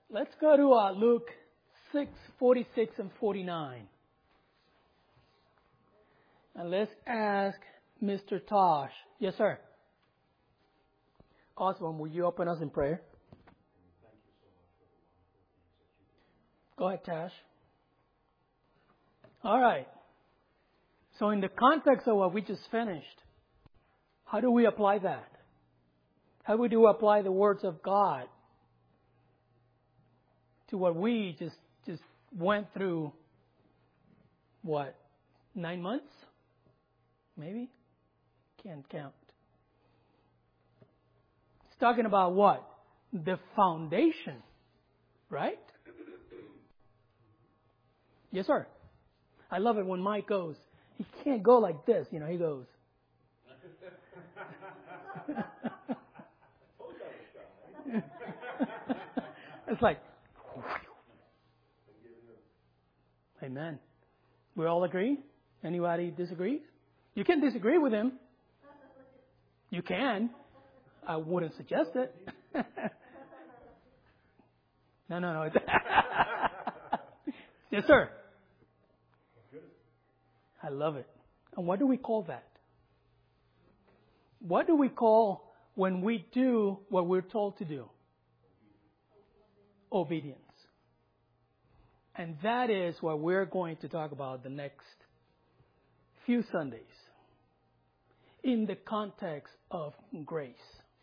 Let's go to Luke 6:46 and 49. And let's ask Mr. Tosh. Yes, sir. Oswald, will you open us in prayer? Go ahead, Tash. All right. So in the context of what we just finished, how do we apply that? How do we apply the words of God to what we just went through, 9 months? Maybe? Can't count. It's talking about what? The foundation, right? Yes, sir. I love it when Mike goes. He can't go like this, he goes. It's like, amen. We all agree? Anybody disagree? You can disagree with him. You can. I wouldn't suggest it. No. Yes, sir. I love it. And what do we call that? What do we call when we do what we're told to do? Obedience. And that is what we're going to talk about the next few Sundays in the context of grace.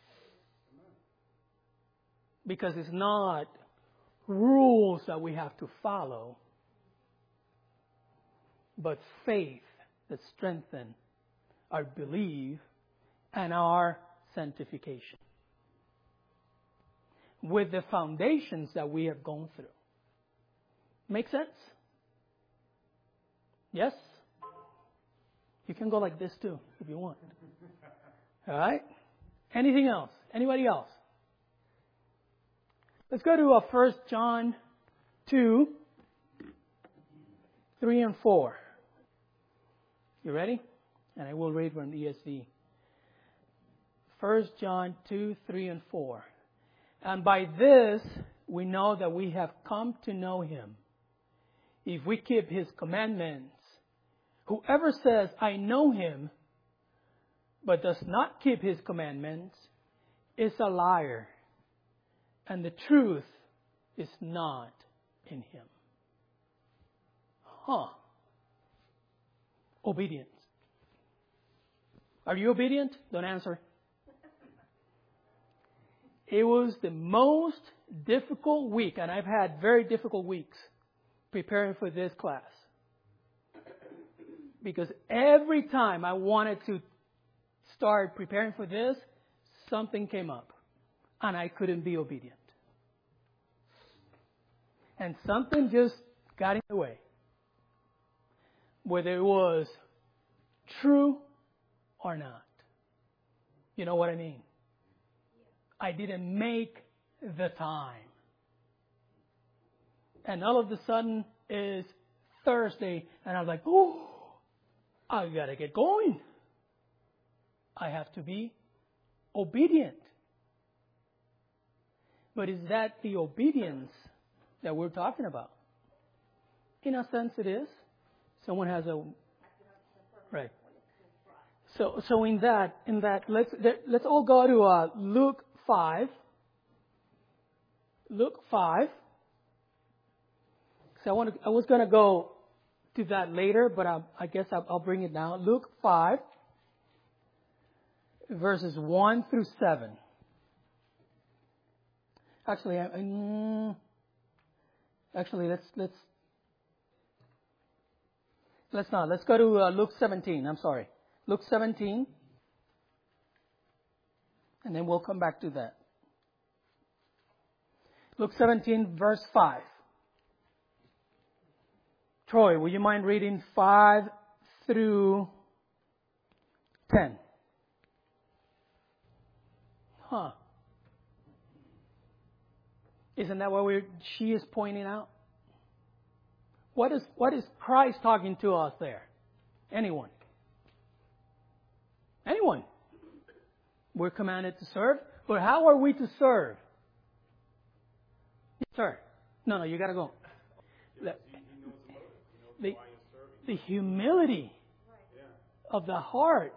Because it's not rules that we have to follow, but faith that strengthens our belief and our sanctification with the foundations that we have gone through. Make sense? Yes? You can go like this too if you want. All right? Anything else? Anybody else? Let's go to 1 John 2, 3 and 4. You ready? And I will read from ESV. 1 John 2, 3 and 4. And by this we know that we have come to know Him, if we keep His commandments. Whoever says, I know Him, but does not keep His commandments, is a liar, and the truth is not in him. Obedience. Are you obedient? Don't answer. It was the most difficult week, and I've had very difficult weeks preparing for this class. Because every time I wanted to start preparing for this, something came up, and I couldn't be obedient. And something just got in the way. Whether it was true or not. You know what I mean? I didn't make the time. And all of a sudden is Thursday, and I was like, oh, I gotta get going. I have to be obedient. But is that the obedience that we're talking about? In a sense it is. Someone has a right. So in that let's all go to Luke 5. Luke 5. So I was going to go to that later, but I guess I'll bring it now. Luke 5, verses 1 through 7. Actually, let's not. Let's go to Luke 17. I'm sorry. Luke 17. And then we'll come back to that. Luke 17, verse 5. Troy, will you mind reading 5 through 10? Isn't that what she is pointing out? What is Christ talking to us there? Anyone? Anyone? We're commanded to serve, but how are we to serve? Sir, no, you got to go. The humility of the heart.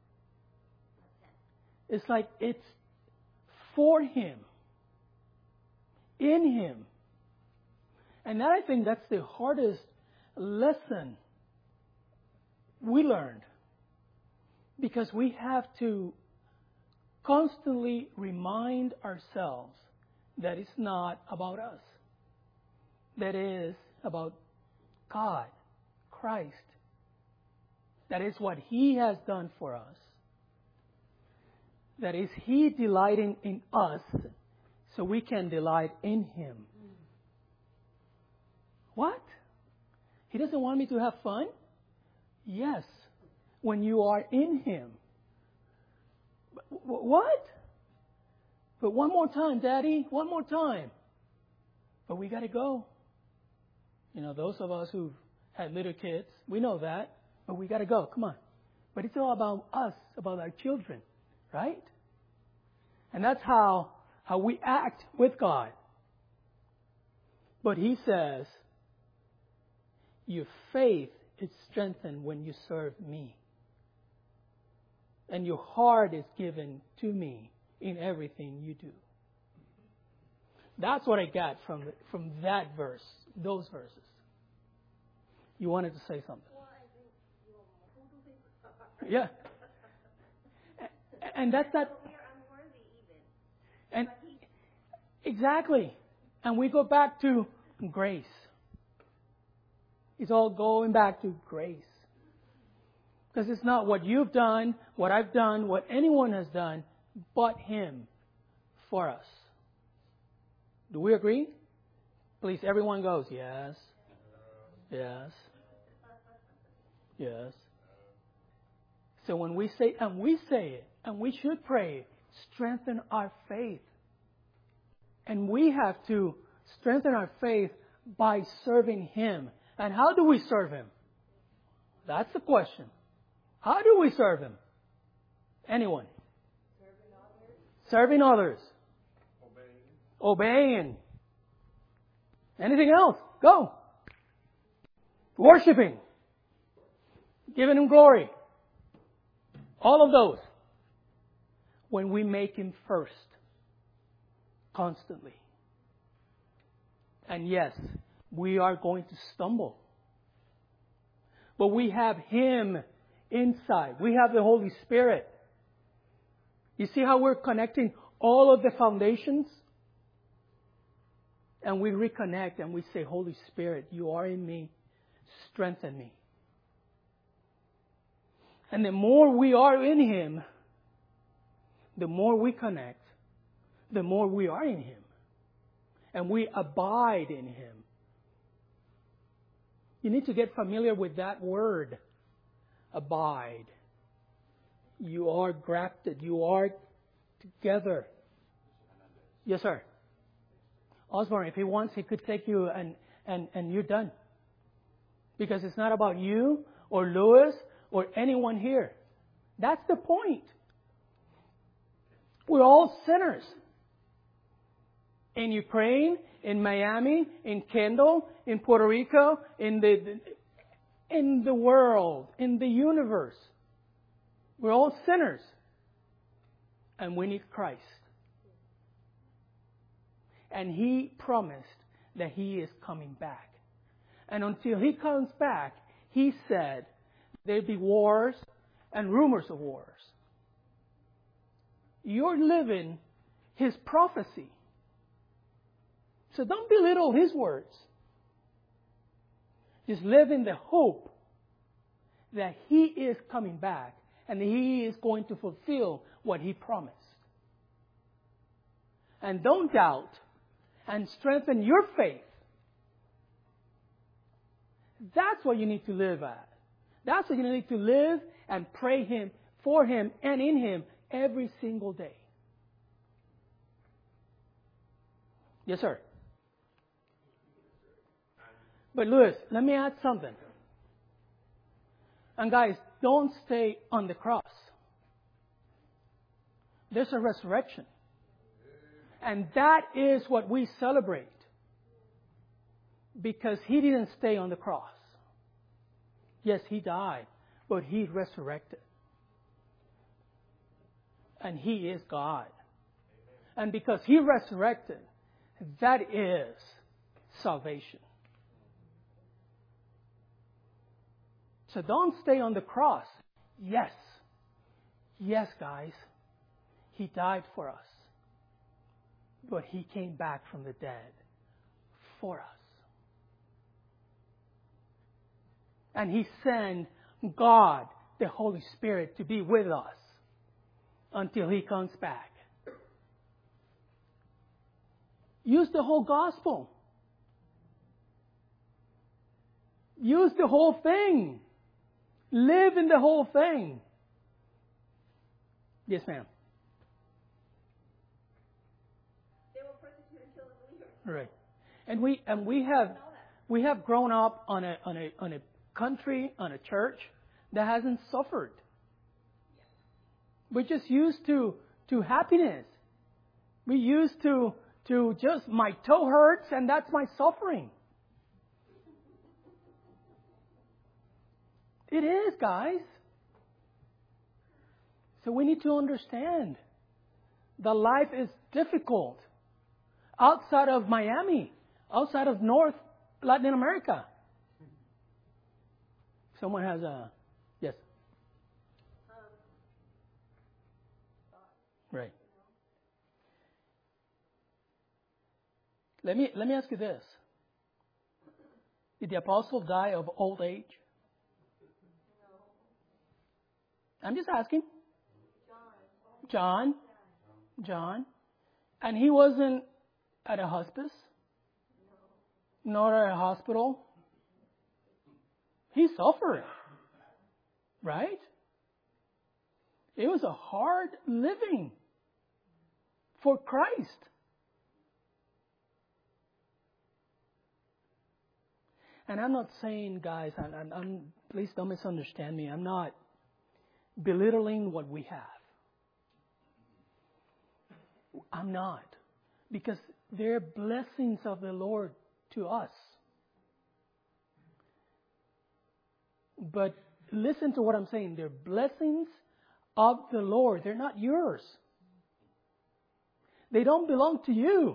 It's like it's for Him, in Him. And I think that's the hardest lesson we learned. Because we have to constantly remind ourselves that it's not about us. That is about God, Christ. That is what He has done for us. That is He delighting in us so we can delight in Him. What? He doesn't want me to have fun? Yes, when you are in Him. What? But one more time, Daddy, one more time. But we got to go. You know, those of us who've had little kids, we know that. But we got to go. Come on. But it's all about us, about our children, right? And that's how we act with God. But He says, your faith is strengthened when you serve me. And your heart is given to me in everything you do. That's what I got from that verse, those verses. You wanted to say something? Yeah. And that's that. And exactly. And we go back to grace. It's all going back to grace. Because it's not what you've done, what I've done, what anyone has done, but Him for us. Do we agree? Please, everyone goes, yes. Yes. Yes. So when we say, and we say it, and we should pray, strengthen our faith. And we have to strengthen our faith by serving Him. And how do we serve Him? That's the question. How do we serve Him? Anyone? Serving others. Obeying. Anything else? Go. Worshipping. Giving Him glory. All of those. When we make Him first. Constantly. And yes, we are going to stumble. But we have Him inside. We have the Holy Spirit. You see how we're connecting all of the foundations? And we reconnect and we say, Holy Spirit, you are in me. Strengthen me. And the more we are in Him, the more we connect, the more we are in Him. And we abide in Him. You need to get familiar with that word. Abide. You are grafted. You are together. Yes, sir. Osborne, if he wants, he could take you and you're done. Because it's not about you or Lewis or anyone here. That's the point. We're all sinners. In Ukraine, in Miami, in Kendall, in Puerto Rico, in the world, in the universe. We're all sinners. And we need Christ. And He promised that He is coming back. And until He comes back, He said there'd be wars and rumors of wars. You're living His prophecy. So don't belittle His words. Just live in the hope that He is coming back and He is going to fulfill what He promised. And don't doubt and strengthen your faith. That's what you need to live at. That's what you need to live and pray Him, for Him, and in Him every single day. Yes, sir. But Louis, let me add something. And guys, don't stay on the cross. There's a resurrection. And that is what we celebrate. Because He didn't stay on the cross. Yes, He died, but He resurrected. And He is God. And because He resurrected, that is salvation. So don't stay on the cross. Yes. Yes, guys. He died for us. But He came back from the dead for us. And He sent God, the Holy Spirit, to be with us until He comes back. Use the whole gospel. Use the whole thing. Live in the whole thing. Yes, ma'am. They will persecute and kill the believers. Right. And we have grown up on a country, on a church that hasn't suffered. We're just used to happiness. We used to just my toe hurts and that's my suffering. It is, guys. So we need to understand that life is difficult outside of Miami, outside of North Latin America. Someone has a, yes. Right. Let me ask you this. Did the apostle die of old age? I'm just asking. John. And he wasn't at a hospice? Nor at a hospital? He suffered. Right? It was a hard living for Christ. And I'm not saying, guys, please don't misunderstand me. I'm not belittling what we have. I'm not. Because they're blessings of the Lord to us. But listen to what I'm saying. They're blessings of the Lord. They're not yours. They don't belong to you.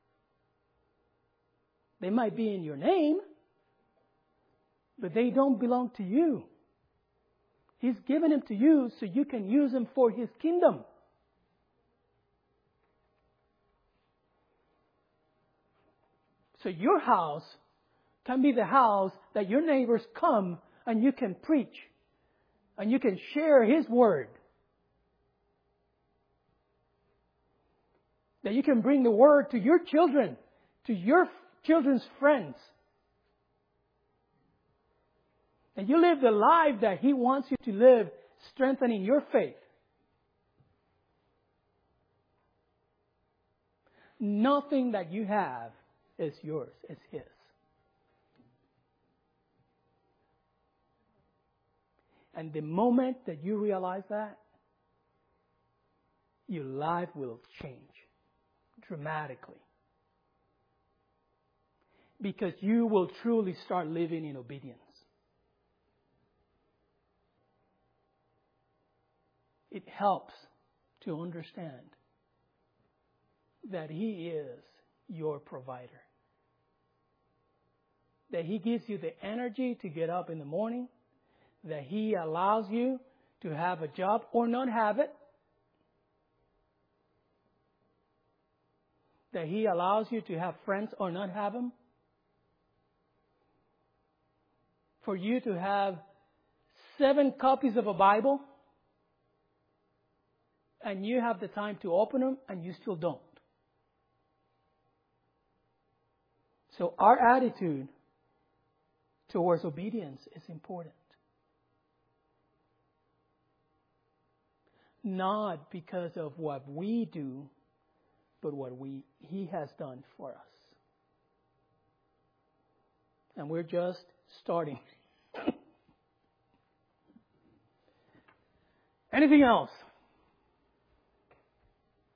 They might be in your name, but they don't belong to you. He's given them to you so you can use them for His kingdom. So your house can be the house that your neighbors come and you can preach and you can share His word. That you can bring the word to your children, to your children's friends. And you live the life that He wants you to live, strengthening your faith. Nothing that you have is yours, it's His. And the moment that you realize that, your life will change dramatically. Because you will truly start living in obedience. It helps to understand that He is your provider. That He gives you the energy to get up in the morning. That He allows you to have a job or not have it. That He allows you to have friends or not have them. For you to have 7 copies of a Bible. And you have the time to open them and you still don't. So our attitude towards obedience is important. Not because of what we do, but what He has done for us. And we're just starting. Anything else?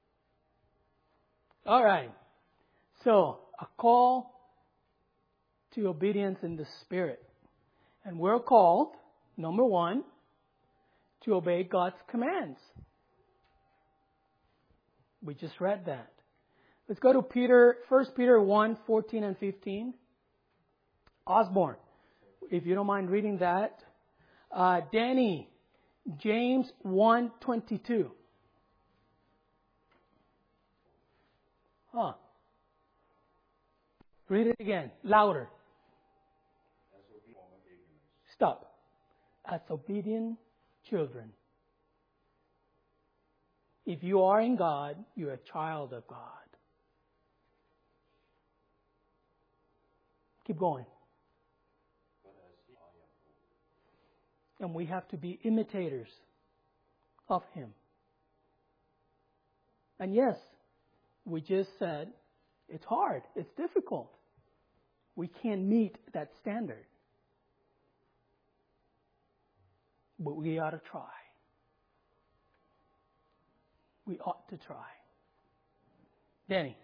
All right. So, a call to obedience in the Spirit. And we're called, number one, to obey God's commands. We just read that. Let's go to 1 Peter 1, 14 and 15. Osborne, if you don't mind reading that. Danny, James 1, 22. Read it again, louder. Stop. As obedient children. If you are in God, you're a child of God. Keep going. And we have to be imitators of Him. And yes, we just said, it's hard, it's difficult. We can't meet that standard. But we ought to try. We ought to try. Danny.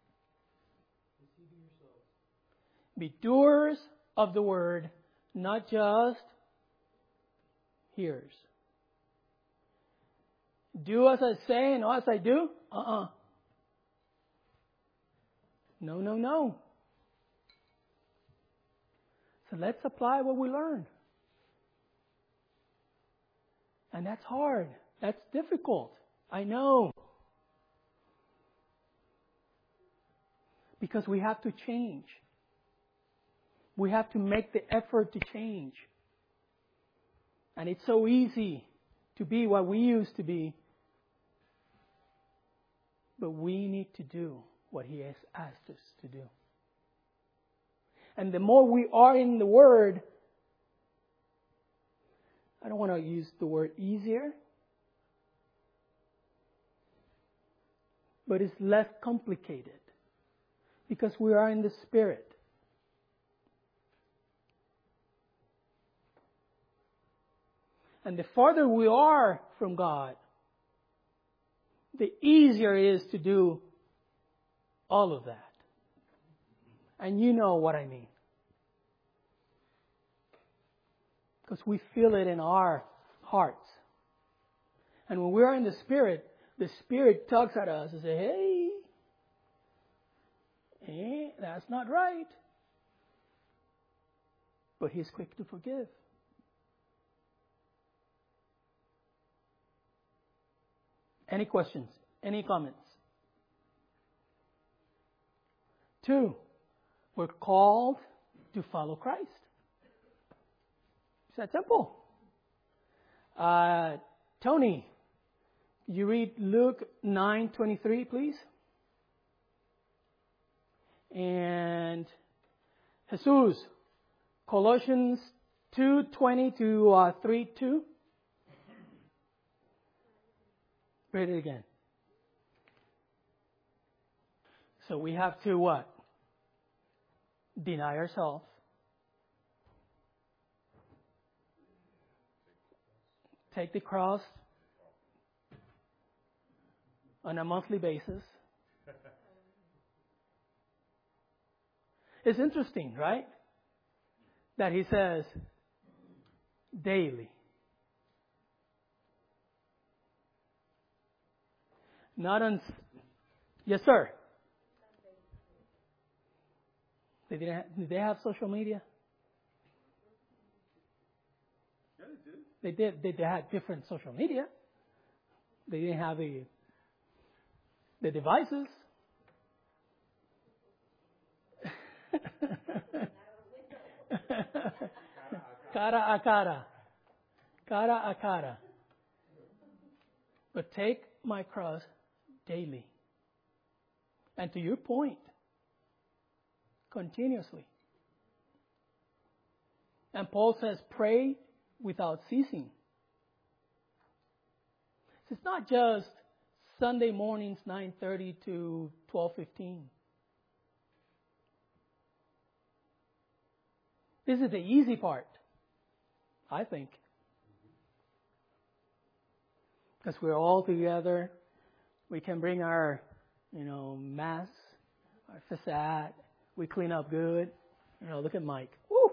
Be doers of the word, not just hearers. Do as I say and not as I do? No. So let's apply what we learn. And that's hard. That's difficult. I know. Because we have to change. We have to make the effort to change. And it's so easy to be what we used to be. But we need to do what He has asked us to do. And the more we are in the Word, I don't want to use the word easier, but it's less complicated because we are in the Spirit. And the farther we are from God, the easier it is to do all of that. And you know what I mean. Because we feel it in our hearts. And when we're in the Spirit tugs at us and says, hey, that's not right. But He's quick to forgive. Any questions? Any comments? 2, we're called to follow Christ. It's that simple. Tony, you read Luke 9:23, please. And Jesus, Colossians 2:20 to 3:2. Read it again. So we have to what? Deny ourselves. Take the cross on a monthly basis. It's interesting, right? That He says daily. Not on. Yes, sir. Did they have social media? They did. They had different social media. They didn't have the devices. Cara a cara. Cara a cara. But take my cross daily. And to your point, continuously. And Paul says, pray without ceasing. It's not just Sunday mornings 9:30 to 12:15. This is the easy part, I think. Because we're all together. We can bring our, masks, our facade. We clean up good. Look at Mike. Woo!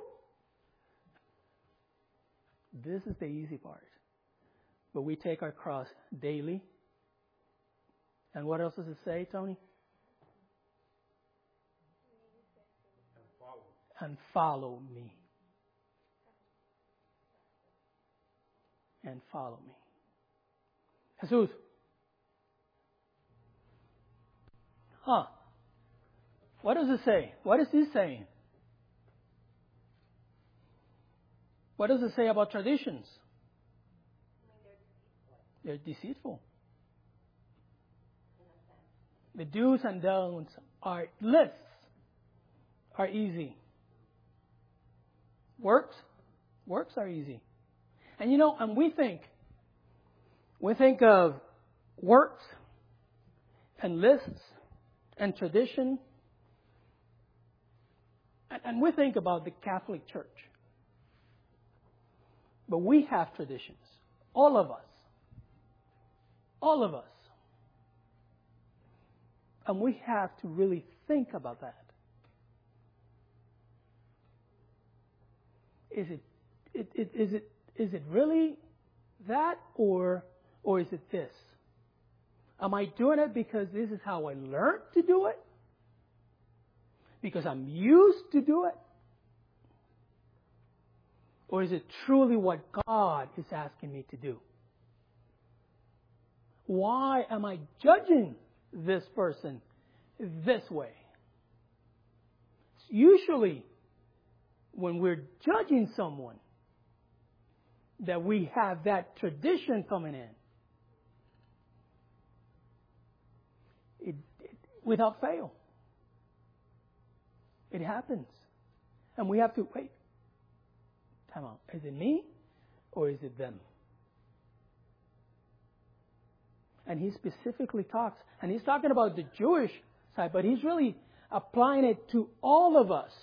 This is the easy part. But we take our cross daily. And what else does it say, Tony? And follow me. And follow me. Jesus. What does it say? What is he saying? What does it say about traditions? They're deceitful. The do's and don'ts are lists are easy. Works are easy. And and we think of works and lists and tradition. And we think about the Catholic Church. But we have traditions. All of us. All of us. And we have to really think about that. Is it really that or is it this? Am I doing it because this is how I learned to do it? Because I'm used to do it? Or is it truly what God is asking me to do? Why am I judging this person this way? Usually, when we're judging someone, that we have that tradition coming in. Without fail. It happens. And we have to, wait, time out. Is it me or is it them? And he specifically talks, and he's talking about the Jewish side, but he's really applying it to all of us.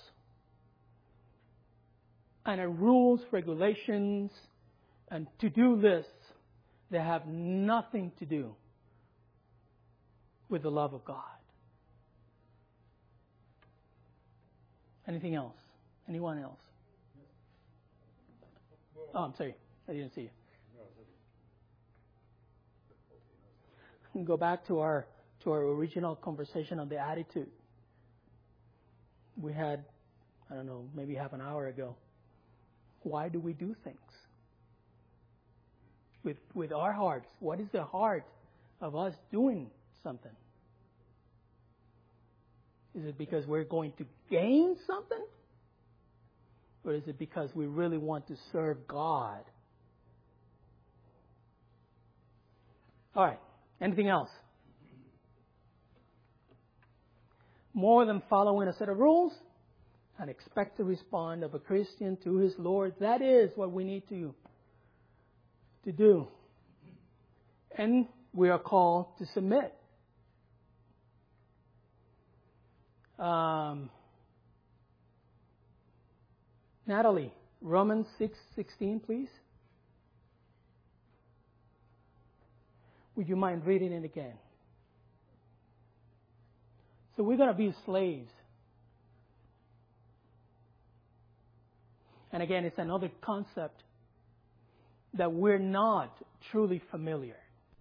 And rules, regulations, and to-do lists that have nothing to do with the love of God. Anything else? Anyone else? Oh, I'm sorry. I didn't see you. Go back to our original conversation on the attitude. We had, I don't know, maybe half an hour ago. Why do we do things? With our hearts. What is the heart of us doing something? Is it because we're going to gain something? Or is it because we really want to serve God? All right. Anything else? More than following a set of rules and expect to respond of a Christian to his Lord. That is what we need to do. And we are called to submit. Natalie, Romans 6:16, please. Would you mind reading it again? So we're going to be slaves. And again, it's another concept that we're not truly familiar.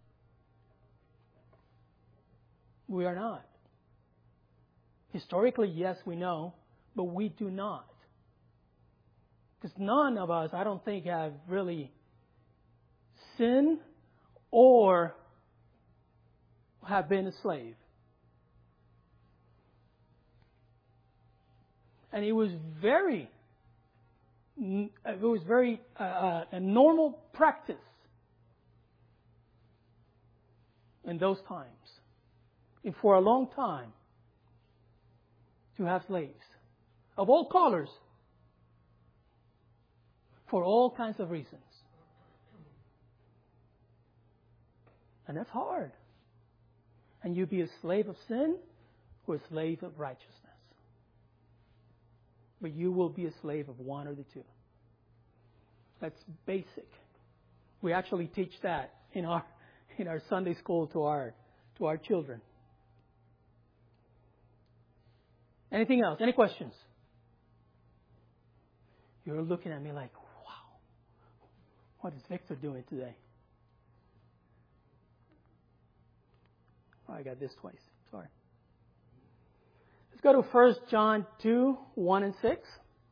We are not. Historically, yes, we know, but we do not. Because none of us, I don't think, have really sinned or have been a slave. And it was very a normal practice in those times. And for a long time, to have slaves of all colors for all kinds of reasons. And that's hard. And you be a slave of sin or a slave of righteousness. But you will be a slave of one or the two. That's basic. We actually teach that in our Sunday school to our children. Anything else? Any questions? You're looking at me like, wow, what is Victor doing today? Oh, I got this twice. Sorry. Let's go to 1 John 2, 1 and 6.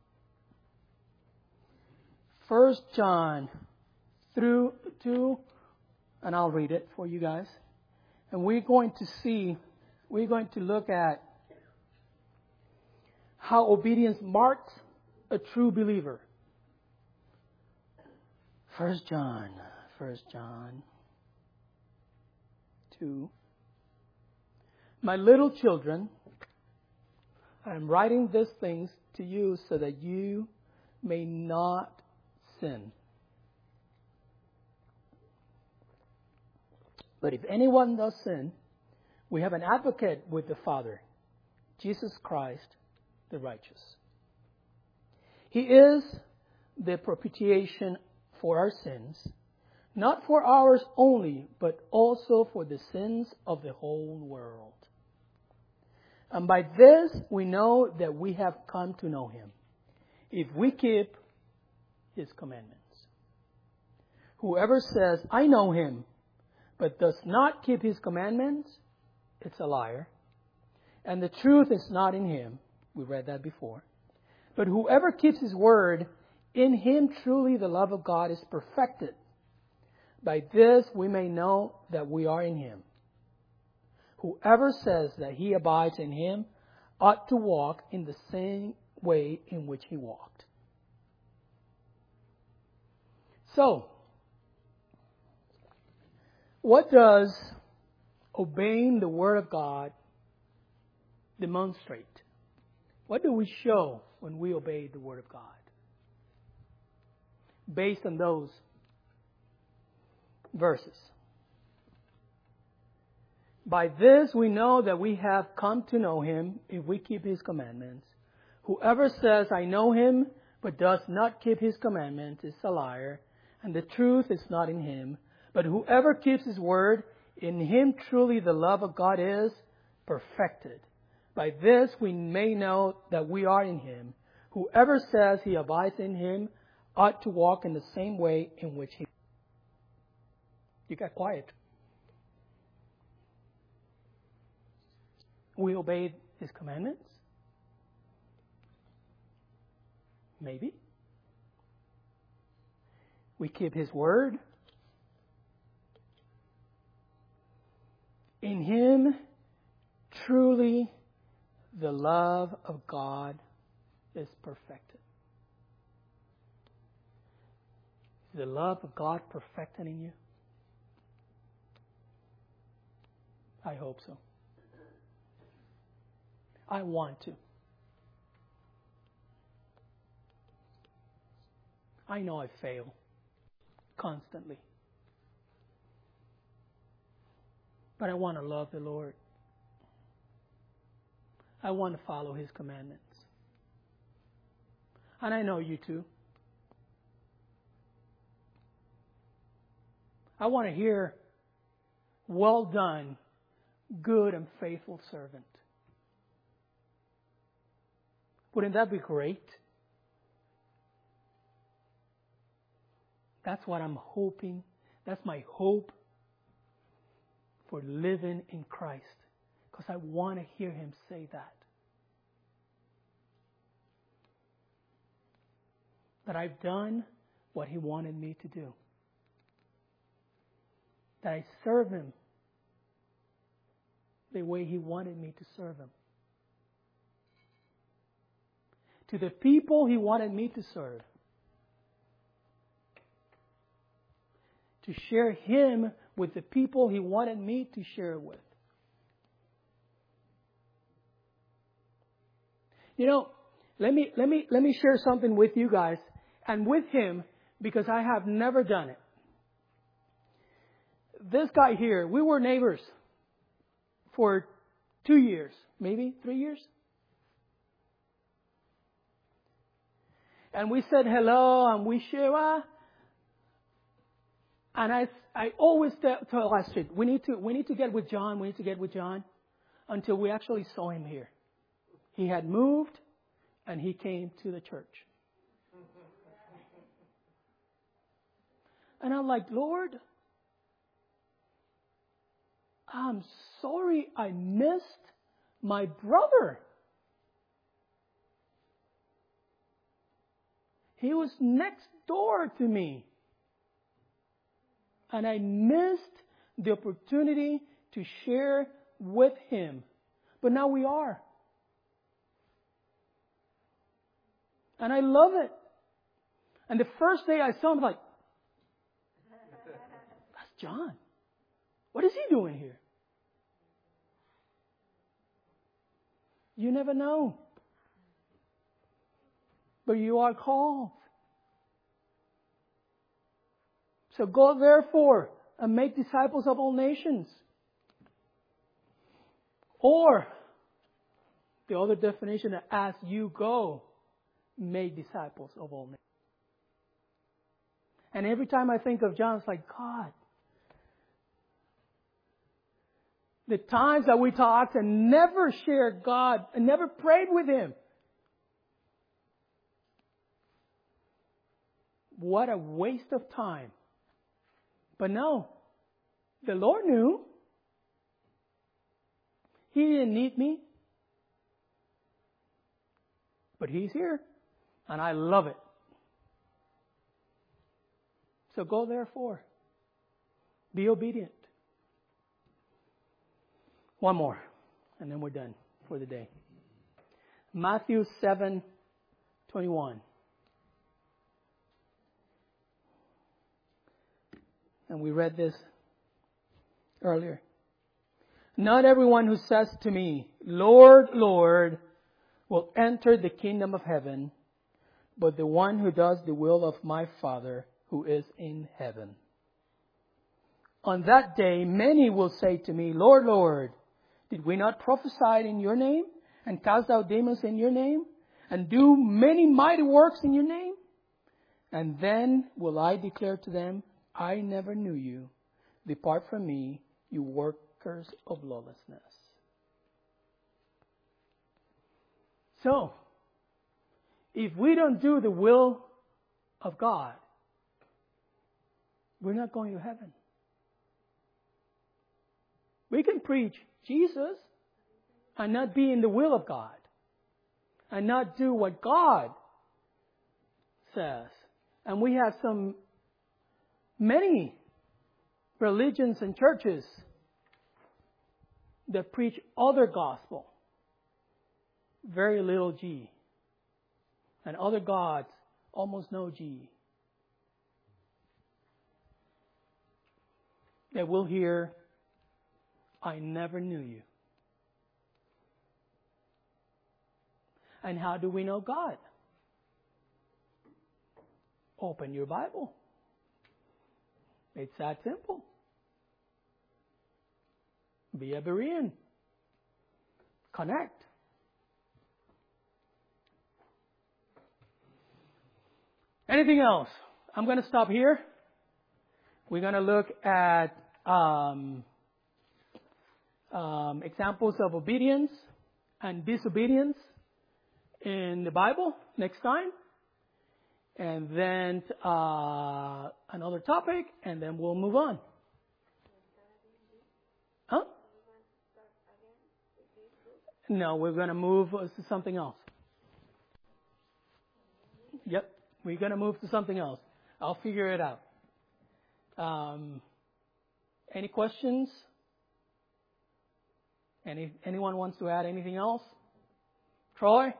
1 John through 2, and I'll read it for you guys. And we're going to look at how obedience marks a true believer. 1 John 2. My little children, I am writing these things to you so that you may not sin. But if anyone does sin, we have an advocate with the Father, Jesus Christ, the righteous. He is the propitiation for our sins, not for ours only, but also for the sins of the whole world. And by this we know that we have come to know Him, if we keep His commandments. Whoever says, I know Him, but does not keep His commandments, it's a liar. And the truth is not in him. We read that before. But whoever keeps His word, in him truly the love of God is perfected. By this we may know that we are in Him. Whoever says that he abides in Him ought to walk in the same way in which He walked. So, what does obeying the Word of God demonstrate? What do we show when we obey the Word of God? Based on those verses. By this we know that we have come to know Him if we keep His commandments. Whoever says, I know Him, but does not keep His commandments is a liar, and the truth is not in him. But whoever keeps His word, in him truly the love of God is perfected. By this we may know that we are in Him. Whoever says he abides in Him ought to walk in the same way in which He... You got quiet. We obeyed His commandments? Maybe. We keep His word. In Him, truly, the love of God is perfected. Is the love of God perfected in you? I hope so. I want to. I know I fail constantly. But I want to love the Lord. I want to follow His commandments. And I know you too. I want to hear, well done, good and faithful servant. Wouldn't that be great? That's what I'm hoping. That's my hope for living in Christ. Because I want to hear Him say that. That I've done what He wanted me to do. That I serve Him the way He wanted me to serve Him. To the people He wanted me to serve. To share Him with the people He wanted me to share with. You know, let me share something with you guys and with Him, because I have never done it. This guy here, we were neighbors for 2 years, maybe 3 years. And we said hello and we share. And I always tell Astrid, we need to get with John. We need to get with John, until we actually saw him here. He had moved and he came to the church. And I'm like, Lord, I'm sorry I missed my brother. He was next door to me. And I missed the opportunity to share with him. But now we are. And I love it. And the first day I saw him, like, that's John. What is he doing here? You never know. But you are called. So go therefore and make disciples of all nations. Or, the other definition, as you go, make disciples of all nations. And every time I think of John, it's like, God, the times that we talked and never shared God and never prayed with Him. What a waste of time. But no, the Lord knew. He didn't need me. But He's here. And I love it. So go therefore. Be obedient. One more. And then we're done for the day. Matthew 7:21. And we read this earlier. Not everyone who says to me, Lord, Lord, will enter the kingdom of heaven, but the one who does the will of my Father who is in heaven. On that day, many will say to me, Lord, Lord, did we not prophesy in your name and cast out demons in your name and do many mighty works in your name? And then will I declare to them, I never knew you. Depart from me, you workers of lawlessness. So, if we don't do the will of God, we're not going to heaven. We can preach Jesus and not be in the will of God and not do what God says. And we have many religions and churches that preach other gospel. Very little G. And other gods, almost no G. That we'll hear, I never knew you. And how do we know God? Open your Bible. It's that simple. Be a Berean. Connect. Anything else? I'm going to stop here. We're going to look at examples of obedience and disobedience in the Bible next time. And then another topic, and then we'll move on. Huh? No, we're going to move to something else. Yep, we're going to move to something else. I'll figure it out. Any questions? Anyone wants to add anything else? Troy?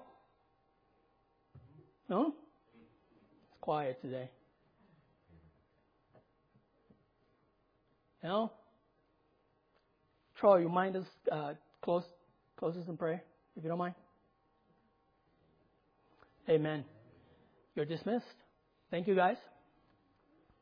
No? It's quiet today. No? Troy, you mind us close us in prayer, if you don't mind? Amen. You're dismissed. Thank you, guys.